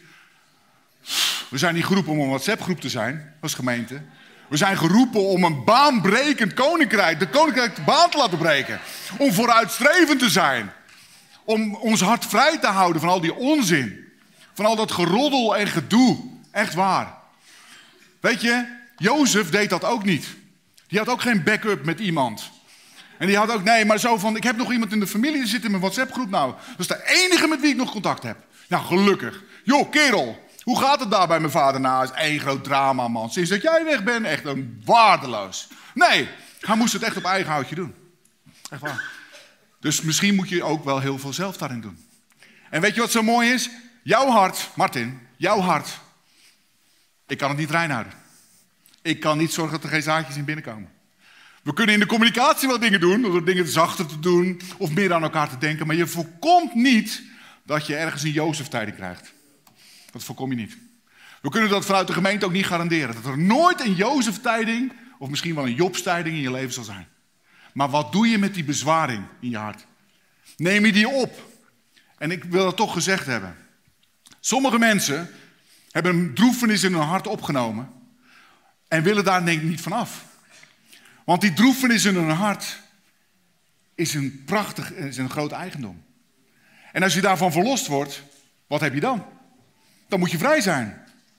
We zijn niet geroepen om een WhatsApp-groep te zijn als gemeente. We zijn geroepen om een baanbrekend koninkrijk, de koninkrijk de baan te laten breken. Om vooruitstrevend te zijn. Om ons hart vrij te houden van al die onzin. Van al dat geroddel en gedoe. Echt waar. Weet je, Jozef deed dat ook niet. Die had ook geen backup met iemand. En die had ook, nee, maar zo van, ik heb nog iemand in de familie, die zit in mijn WhatsApp-groep nou. Dat is de enige met wie ik nog contact heb. Nou, gelukkig. Joh, kerel, hoe gaat het daar bij mijn vader? Nou, het is één groot drama, man. Sinds dat jij weg bent, echt een waardeloos. Nee, hij moest het echt op eigen houtje doen. Echt waar. Dus misschien moet je ook wel heel veel zelf daarin doen. En weet je wat zo mooi is? Jouw hart, Martin, jouw hart. Ik kan het niet rein houden. Ik kan niet zorgen dat er geen zaadjes in binnenkomen. We kunnen in de communicatie wel dingen doen, door dingen zachter te doen of meer aan elkaar te denken. Maar je voorkomt niet dat je ergens een Jozef-tijding krijgt. Dat voorkom je niet. We kunnen dat vanuit de gemeente ook niet garanderen. Dat er nooit een Jozef-tijding of misschien wel een Jobs-tijding in je leven zal zijn. Maar wat doe je met die bezwaring in je hart? Neem je die op? En ik wil dat toch gezegd hebben. Sommige mensen hebben een droefenis in hun hart opgenomen en willen daar denk ik niet van af. Want die droefenis in hun hart is een groot eigendom. En als je daarvan verlost wordt, wat heb je dan? Dan moet je vrij zijn.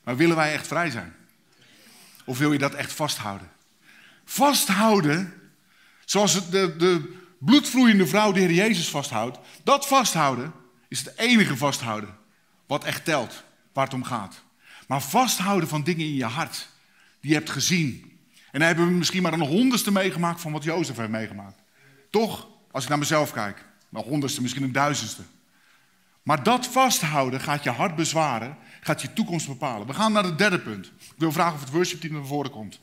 Maar willen wij echt vrij zijn? Of wil je dat echt vasthouden? Vasthouden, zoals de bloedvloeiende vrouw de Heer Jezus vasthoudt. Dat vasthouden is het enige vasthouden wat echt telt, waar het om gaat. Maar vasthouden van dingen in je hart, die je hebt gezien. En dan hebben we misschien maar een 100ste meegemaakt van wat Jozef heeft meegemaakt. Toch, als ik naar mezelf kijk, een 100ste, misschien een 1000ste. Maar dat vasthouden gaat je hart bezwaren, gaat je toekomst bepalen. We gaan naar het derde punt. Ik wil vragen of het worshipteam naar voren komt.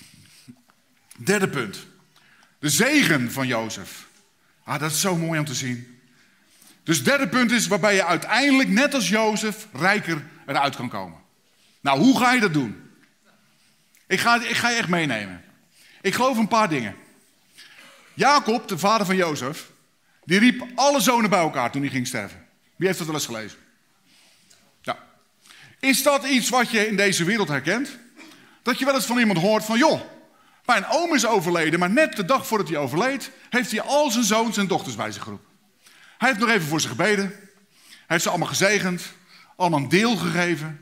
Derde punt. De zegen van Jozef. Dat is zo mooi om te zien. Dus het derde punt is waarbij je uiteindelijk, net als Jozef, rijker eruit kan komen. Nou, hoe ga je dat doen? Ik ga je echt meenemen. Ik geloof een paar dingen. Jacob, de vader van Jozef, die riep alle zonen bij elkaar toen hij ging sterven. Wie heeft dat wel eens gelezen? Ja. Is dat iets wat je in deze wereld herkent? Dat je wel eens van iemand hoort van, joh, mijn oom is overleden, maar net de dag voordat hij overleed, heeft hij al zijn zoons en dochters bij zich geroepen. Hij heeft nog even voor ze gebeden. Hij heeft ze allemaal gezegend, allemaal een deel gegeven.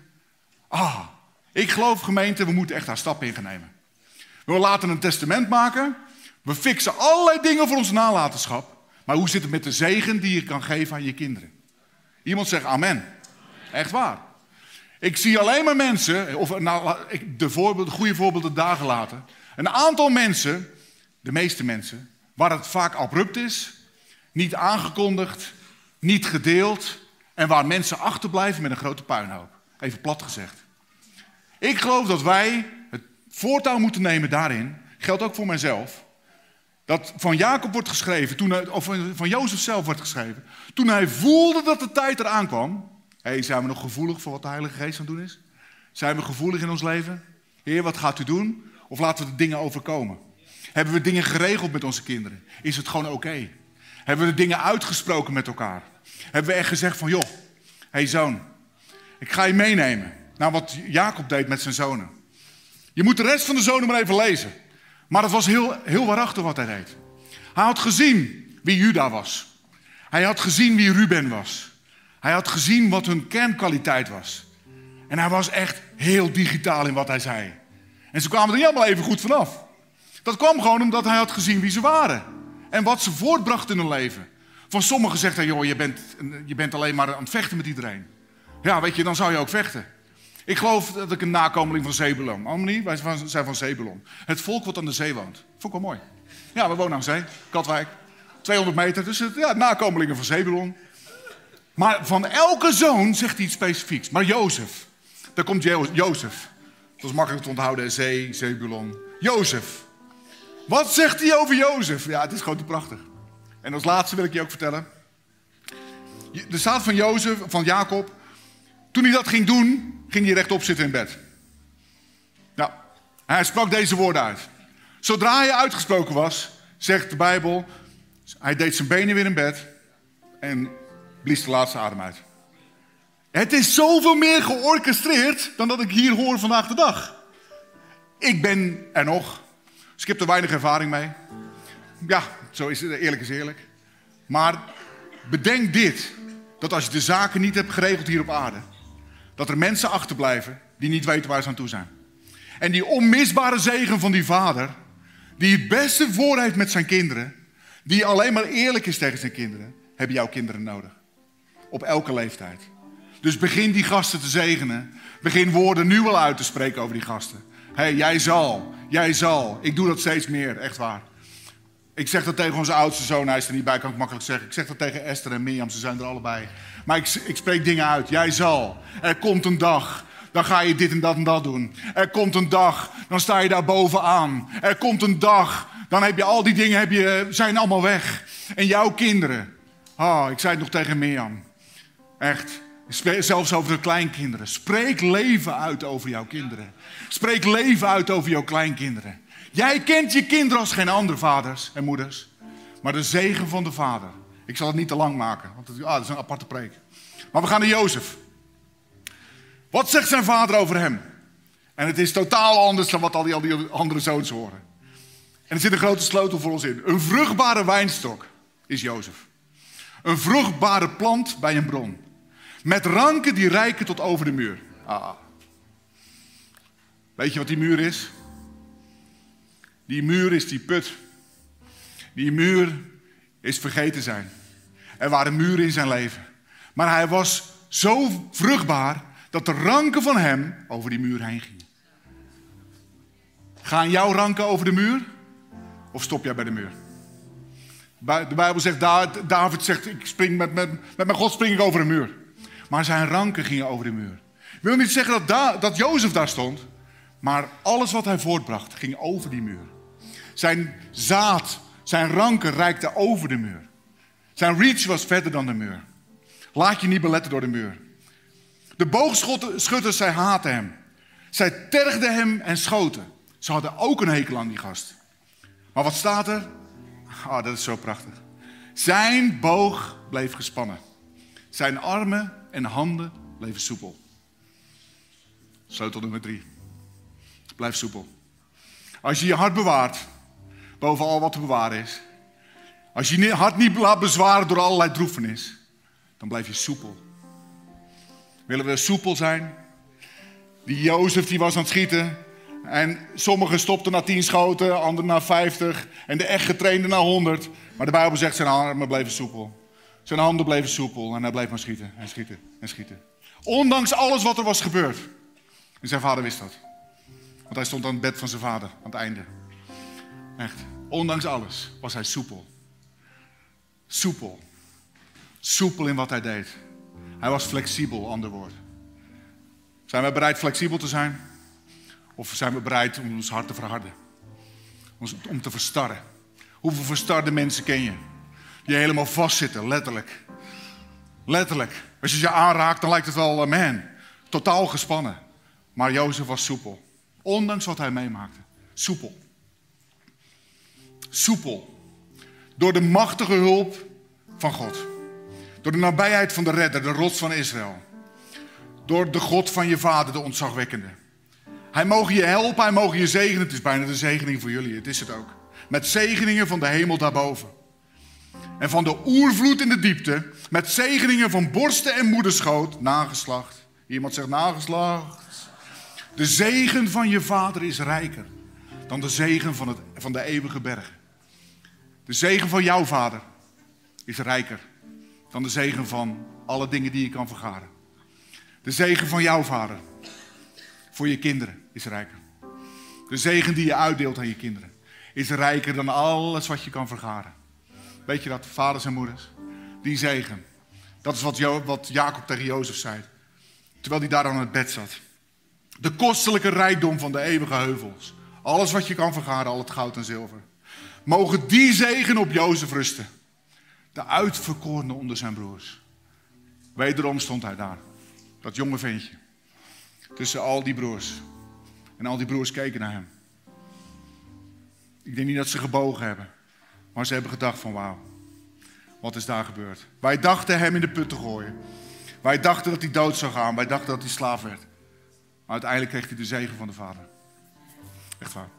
Ik geloof, gemeente, we moeten echt haar stappen in gaan nemen. We laten een testament maken. We fixen allerlei dingen voor onze nalatenschap. Maar hoe zit het met de zegen die je kan geven aan je kinderen? Iemand zegt amen. Echt waar. Ik zie alleen maar mensen, de goede voorbeelden daar gelaten. Een aantal mensen, de meeste mensen, waar het vaak abrupt is, niet aangekondigd, niet gedeeld en waar mensen achterblijven met een grote puinhoop. Even plat gezegd. Ik geloof dat wij het voortouw moeten nemen daarin, geldt ook voor mijzelf, dat van Jacob wordt geschreven, of van Jozef zelf wordt geschreven, toen hij voelde dat de tijd eraan kwam. Zijn we nog gevoelig voor wat de Heilige Geest aan het doen is? Zijn we gevoelig in ons leven? Heer, wat gaat u doen? Of laten we de dingen overkomen? Hebben we dingen geregeld met onze kinderen? Is het gewoon oké? Hebben we de dingen uitgesproken met elkaar? Hebben we echt gezegd van, joh, zoon, ik ga je meenemen naar wat Jacob deed met zijn zonen. Je moet de rest van de zonen maar even lezen. Maar het was heel waarachtig wat hij deed. Hij had gezien wie Juda was. Hij had gezien wie Ruben was. Hij had gezien wat hun kernkwaliteit was. En hij was echt heel digitaal in wat hij zei. En ze kwamen er niet allemaal even goed vanaf. Dat kwam gewoon omdat hij had gezien wie ze waren. En wat ze voortbrachten in hun leven. Van sommigen zegt hij, joh, je bent alleen maar aan het vechten met iedereen. Ja, weet je, dan zou je ook vechten. Ik geloof dat ik een nakomeling van Zebulon. Almenie, wij zijn van Zebulon. Het volk wat aan de zee woont. Vond ik wel mooi. Ja, we wonen aan de zee. Katwijk. 200 meter. Dus nakomelingen van Zebulon. Maar van elke zoon zegt hij iets specifieks. Maar Jozef. Daar komt Jozef. Dat is makkelijk te onthouden. Zebulon. Jozef. Wat zegt hij over Jozef? Ja, het is gewoon te prachtig. En als laatste wil ik je ook vertellen. Er staat van Jozef, van Jacob. Toen hij dat ging doen, ging hij rechtop zitten in bed. Ja, hij sprak deze woorden uit. Zodra hij uitgesproken was, zegt de Bijbel, hij deed zijn benen weer in bed en blies de laatste adem uit. Het is zoveel meer georchestreerd dan dat ik hier hoor vandaag de dag. Ik ben er nog, dus ik heb er weinig ervaring mee. Ja, zo is het, eerlijk is eerlijk. Maar bedenk dit, dat als je de zaken niet hebt geregeld hier op aarde, dat er mensen achterblijven die niet weten waar ze aan toe zijn. En die onmisbare zegen van die vader, die het beste voor heeft met zijn kinderen, die alleen maar eerlijk is tegen zijn kinderen, hebben jouw kinderen nodig. Op elke leeftijd. Dus begin die gasten te zegenen. Begin woorden nu al uit te spreken over die gasten. Jij zal. Ik doe dat steeds meer, echt waar. Ik zeg dat tegen onze oudste zoon, hij is er niet bij, kan ik makkelijk zeggen. Ik zeg dat tegen Esther en Mirjam, ze zijn er allebei. Maar ik spreek dingen uit. Jij zal. Er komt een dag, dan ga je dit en dat doen. Er komt een dag, dan sta je daar bovenaan. Er komt een dag, dan heb je al die dingen zijn allemaal weg. En jouw kinderen. Ik zei het nog tegen Mirjam. Echt. Zelfs over de kleinkinderen. Spreek leven uit over jouw kinderen. Spreek leven uit over jouw kleinkinderen. Jij kent je kinderen als geen andere vaders en moeders. Maar de zegen van de vader. Ik zal het niet te lang maken, want dat is een aparte preek. Maar we gaan naar Jozef. Wat zegt zijn vader over hem? En het is totaal anders dan wat al die andere zoons horen. En er zit een grote sleutel voor ons in. Een vruchtbare wijnstok is Jozef. Een vruchtbare plant bij een bron. Met ranken die reiken tot over de muur. Weet je wat die muur is? Die muur is die put. Die muur is vergeten zijn. Er waren muren in zijn leven. Maar hij was zo vruchtbaar dat de ranken van hem over die muur heen gingen. Gaan jouw ranken over de muur? Of stop jij bij de muur? De Bijbel zegt, David zegt, ik spring met mijn God spring ik over de muur. Maar zijn ranken gingen over de muur. Ik wil niet zeggen dat Jozef daar stond. Maar alles wat hij voortbracht ging over die muur. Zijn zaad, zijn ranken reikten over de muur. Zijn reach was verder dan de muur. Laat je niet beletten door de muur. De boogschutters, zij haatten hem. Zij tergden hem en schoten. Ze hadden ook een hekel aan die gast. Maar wat staat er? Ah, dat is zo prachtig. Zijn boog bleef gespannen. Zijn armen en handen bleven soepel. Sleutel nummer 3. Blijf soepel. Als je je hart bewaart, boven al wat te bewaren is. Als je je hart niet laat bezwaren door allerlei droefenis, dan blijf je soepel. Willen we soepel zijn? Die Jozef die was aan het schieten. En sommigen stopten na 10 schoten, anderen na 50. En de echt getrainde na 100. Maar de Bijbel zegt zijn armen bleven soepel. Zijn handen bleven soepel en hij bleef maar schieten en schieten en schieten. Ondanks alles wat er was gebeurd. En zijn vader wist dat. Want hij stond aan het bed van zijn vader, aan het einde. Echt. Ondanks alles was hij soepel. Soepel. Soepel in wat hij deed. Hij was flexibel, ander woord. Zijn we bereid flexibel te zijn? Of zijn we bereid om ons hart te verharden? Om te verstarren? Hoeveel verstarde mensen ken je? Die helemaal vastzitten, letterlijk. Letterlijk. Als je ze aanraakt, dan lijkt het wel, totaal gespannen. Maar Jozef was soepel. Ondanks wat hij meemaakte. Soepel. Soepel. Door de machtige hulp van God. Door de nabijheid van de redder, de rots van Israël. Door de God van je vader, de ontzagwekkende. Hij mogen je helpen, hij mogen je zegenen. Het is bijna de zegening voor jullie, het is het ook. Met zegeningen van de hemel daarboven. En van de oervloed in de diepte. Met zegeningen van borsten en moederschoot. Nageslacht. Iemand zegt nageslacht. De zegen van je vader is rijker dan de zegen van de eeuwige bergen. De zegen van jouw vader is rijker dan de zegen van alle dingen die je kan vergaren. De zegen van jouw vader voor je kinderen is rijker. De zegen die je uitdeelt aan je kinderen is rijker dan alles wat je kan vergaren. Weet je dat, vaders en moeders? Die zegen, dat is wat Jacob tegen Jozef zei. Terwijl hij daar aan het bed zat. De kostelijke rijkdom van de eeuwige heuvels. Alles wat je kan vergaren, al het goud en zilver. Mogen die zegen op Jozef rusten. De uitverkorene onder zijn broers. Wederom stond hij daar. Dat jonge ventje. Tussen al die broers. En al die broers keken naar hem. Ik denk niet dat ze gebogen hebben. Maar ze hebben gedacht van wauw. Wat is daar gebeurd? Wij dachten hem in de put te gooien. Wij dachten dat hij dood zou gaan. Wij dachten dat hij slaaf werd. Maar uiteindelijk kreeg hij de zegen van de vader. Echt waar.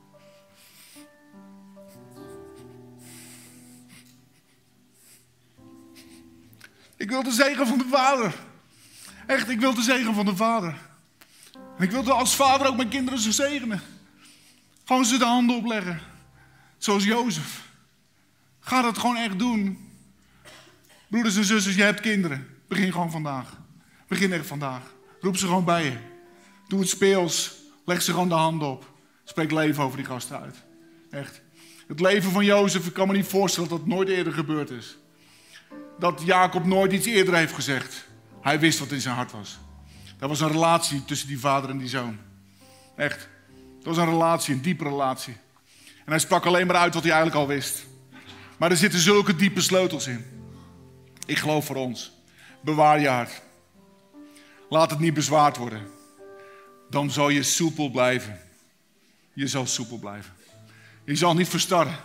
Ik wil de zegen van de vader. Echt, ik wil de zegen van de vader. En ik wil als vader ook mijn kinderen zo zegenen. Gewoon ze de handen opleggen. Zoals Jozef. Ga dat gewoon echt doen. Broeders en zusters, je hebt kinderen. Begin gewoon vandaag. Begin echt vandaag. Roep ze gewoon bij je. Doe het speels. Leg ze gewoon de handen op. Spreek leven over die gasten uit. Echt. Het leven van Jozef, ik kan me niet voorstellen dat het nooit eerder gebeurd is. Dat Jacob nooit iets eerder heeft gezegd. Hij wist wat in zijn hart was. Dat was een relatie tussen die vader en die zoon. Echt. Dat was een relatie, een diepe relatie. En hij sprak alleen maar uit wat hij eigenlijk al wist. Maar er zitten zulke diepe sleutels in. Ik geloof voor ons. Bewaar je hart. Laat het niet bezwaard worden. Dan zal je soepel blijven. Je zal soepel blijven. Je zal niet verstarren.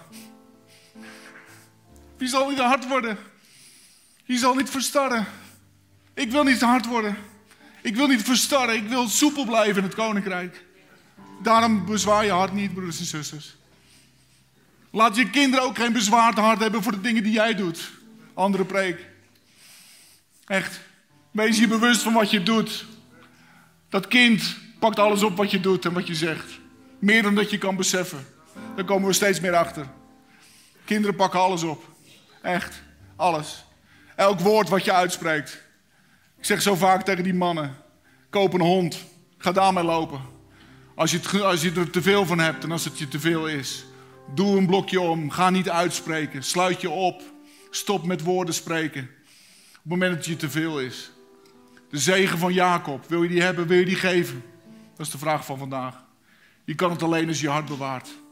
Je zal niet hard worden. Je zal niet verstarren. Ik wil niet hard worden. Ik wil niet verstarren. Ik wil soepel blijven in het koninkrijk. Daarom bezwaar je hart niet, broeders en zusters. Laat je kinderen ook geen bezwaard hart hebben voor de dingen die jij doet. Andere preek. Echt. Wees je bewust van wat je doet. Dat kind Pakt alles op wat je doet en wat je zegt. Meer dan dat je kan beseffen. Daar komen we steeds meer achter. Kinderen pakken alles op. Echt, alles. Elk woord wat je uitspreekt. Ik zeg zo vaak tegen die mannen. Koop een hond. Ga daarmee lopen. Als je er te veel van hebt en als het je te veel is. Doe een blokje om. Ga niet uitspreken. Sluit je op. Stop met woorden spreken. Op het moment dat het je te veel is. De zegen van Jacob. Wil je die hebben? Wil je die geven? Dat is de vraag van vandaag. Je kan het alleen als je hart bewaart.